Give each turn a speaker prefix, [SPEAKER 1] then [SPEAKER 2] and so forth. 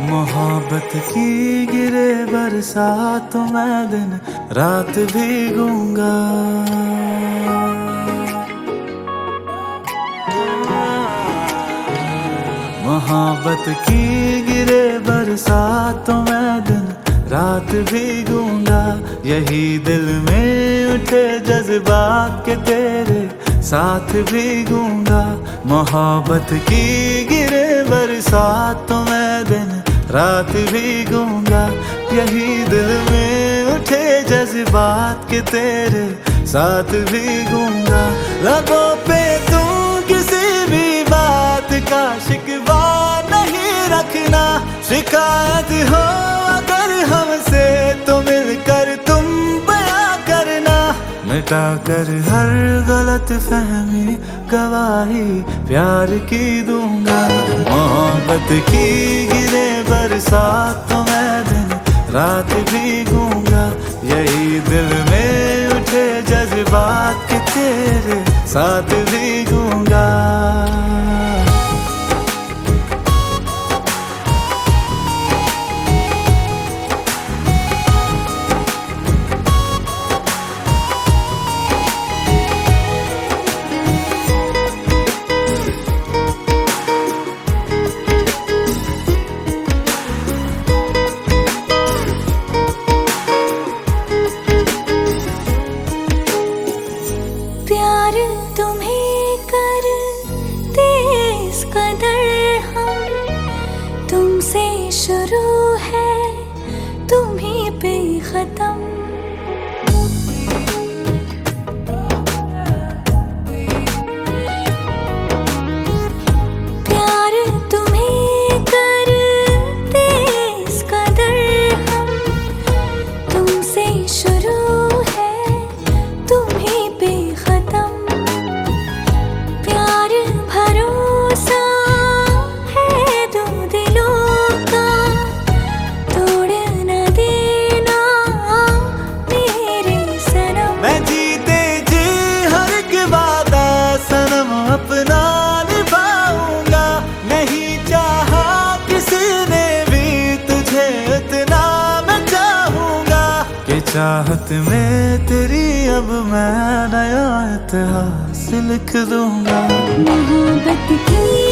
[SPEAKER 1] मोहब्बत की गिरे बरसात तो मैं दिन रात भीगूंगा। मोहब्बत की गिरे बरसात तो मैं दिन रात भीगूंगा। यही दिल में उठे जज्बात के तेरे साथ भीगूंगा। मोहब्बत की गिरे बरसात तो मैं दिन रात भीगूंगा। यही दिल में उठे जज्बात के तेरे साथ भीगूंगा। लबों पे तू किसी भी बात का शिकवा नहीं रखना। शिकायत हो अगर हमसे तो मिलकर तुम बयां करना। मिटा कर हर गलत फहमी गवाही प्यार की दूंगा। मोहब्बत की गिरे बरसात तो मैं दिन रात भीगूंगा। यही दिल में उठे जज्बात के तेरे साथ भीगूंगा।
[SPEAKER 2] प्यार तुम्हें करते इस कदर हम, तुमसे शुरू है तुम्हीं पे खत्म। प्यार तुम्हें करते इस कदर हम, तुमसे शुरू है तुम्हीं पे खत्म। प्यार भरोसा है दो दिलों का, तोड़ न देना मेरे सनम।
[SPEAKER 1] मैं जीते जी हर एक वादा सनम अपना निभाऊंगा। नहीं चाहा किसी ने भी तुझे इतना मैं चाहूंगा कि चाहत में तेरी अब मैं नया इतिहास लिख दूंगा।
[SPEAKER 2] मोहब्बत की